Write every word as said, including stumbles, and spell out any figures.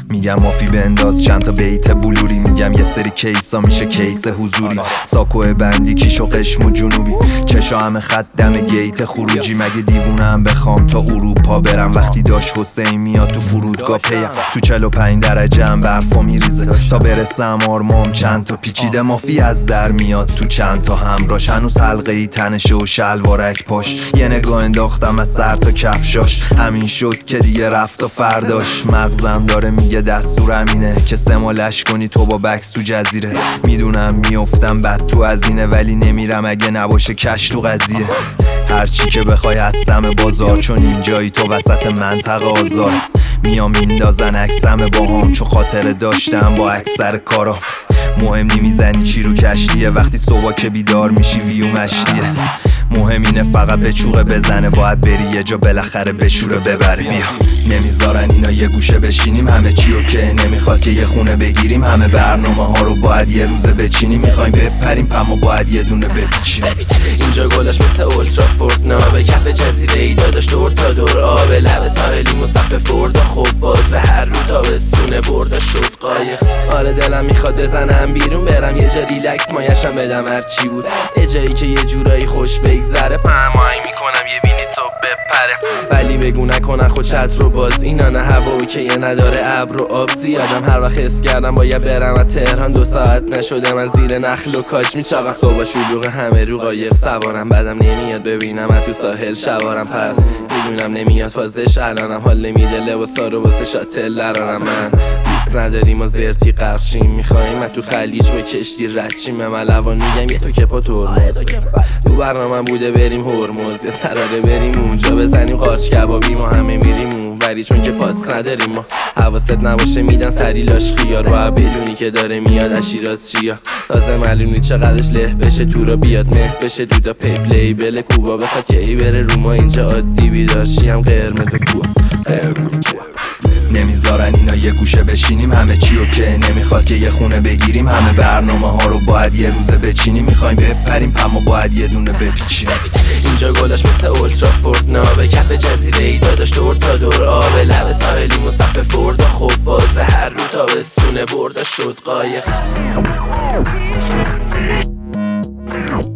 میگم مافی بنداز چند تا بیت بلوری، میگم یه سری کیسا میشه کیس حضوری. ساکو بندی کیش و قشم و جنوبی، چشا همه خط دم گیت خروجی. مگه دیوونم بخوام تا اروپا برم، وقتی داش حسین میاد تو فرودگاه پیم. تو چهل و پنج درجه هم برفا میریزه تا برسم آرمام. چند تا پیچیده مافی از در میاد تو چند تا همراش. هنوز حلقه ای تنشه و شلوارک پاش. یه نگاه انداختم از سر تا کفشاش، همین شد که دیگه رفت و فرداش. مغزم داره میگه دستور امینه که سمالش کنی تو با بکس تو جزیره. میدونم میافتم بد تو ازینه، ولی نمیرم اگه نباشه کش تو قضیه. هرچی که بخوای هستم بازار، چون اینجایی تو وسط منطقه آزار. میام میندازن عکسم با هم، چون خاطره داشتم با اکثر کارا. مهم نی میزنی چی رو کشتیه، وقتی صبح که بیدار میشی ویو مشتیه. مهم اینه فقط به چوغه بزنه، باید بری یه جا بالاخره بشوره ببره. بیا نمیذارن اینا یه گوشه بشینیم، همه چی اوکی. نمیخواد که یه خونه بگیریم، همه برنامه ها رو باید یه روزه بچینیم. میخوایم بپریم پما باید یه دونه بپیچیم. اینجا گلش مثل اولترا فورد نابه، کف جزیره ای داداش دور تا دور آبه. لب ساحلی مصطفی فوردا، خب باز هر رو تابستونه بردا شد قایق. آره دلم میخواد بزنم بیرون برم یه جا ریلکس مایشم بدم هرچی بود. یه جایی که یه جورایی خوش بگذره، پهمایی میکنم یه بینی تو بپره. ولی بگو نکنه خود چت رو باز، اینا نه هوا که یه نداره ابر و آب زیادم. هر وقت حس کردم باید برم از تهران، دو ساعت نشده من زیر نخل و کاج میچاقم. صبح شلوغ همه رو قایق سوارم، بعدم نمیاد ببینم از تو ساحل شوارم. پس میدونم نمیاد فازش الانم، حال نمیده لباسا رو واسه شاتل لرارم. من دوست نداریم و زرتی قرشیم، میخواییم تو خلیج به کشتی ردچیم. ملوان میگم یه تو که پا ترمز تو برنامه بوده بریم هرمز، یه سراره بریم اونجا بزنیم قارچ کبابی. ما همه میریم اون ولی چون که پاس نداریم ما. حواست نباشه میدن سری لاش خیار، باید بدونی که داره میاد اشیراز چیا. تازه معلومی چقدرش له بشه تو را بیاد مه بشه دودا پیپ لیبل کوبا. بخواد که ای بره رو ما اینجا عادی بیدارشی هم قرمز کوه. نمیذارن اینا یه گوشه بشینیم، همه چی اوکی. نمیخواد که یه خونه بگیریم، همه برنامه ها رو باید یه روزه بچینیم. میخوایم بپریم پما باید یه دونه بپیچیم. اینجا گلاش مثل اولترا فورد نابه، کف جزیره ای داداش دور تا دور آبه. لب ساحلی مصطفی فوردا، خب باز هر رو تابستونه بردا شد قایق.